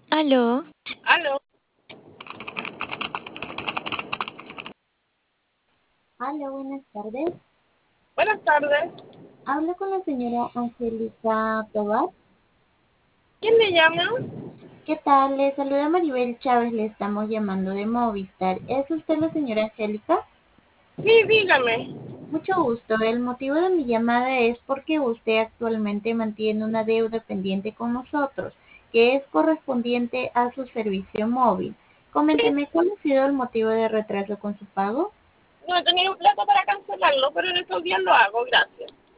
Aló, Aló, Hola, buenas tardes. buenas tardes. Hablo con la señora Angélica Tobar. ¿Quién le llama? ¿Qué tal? Le saluda Maribel Chávez, le estamos llamando de Movistar. ¿Es usted la señora Angélica? Sí, dígame. Mucho gusto. El motivo de mi llamada es porque usted actualmente mantiene una deuda pendiente con nosotros, que es correspondiente a su servicio móvil. Sí, Coménteme, ¿cuál ha sido el motivo de retraso con su pago? no he tenido plata para cancelarlo, pero en estos días lo hago, gracias.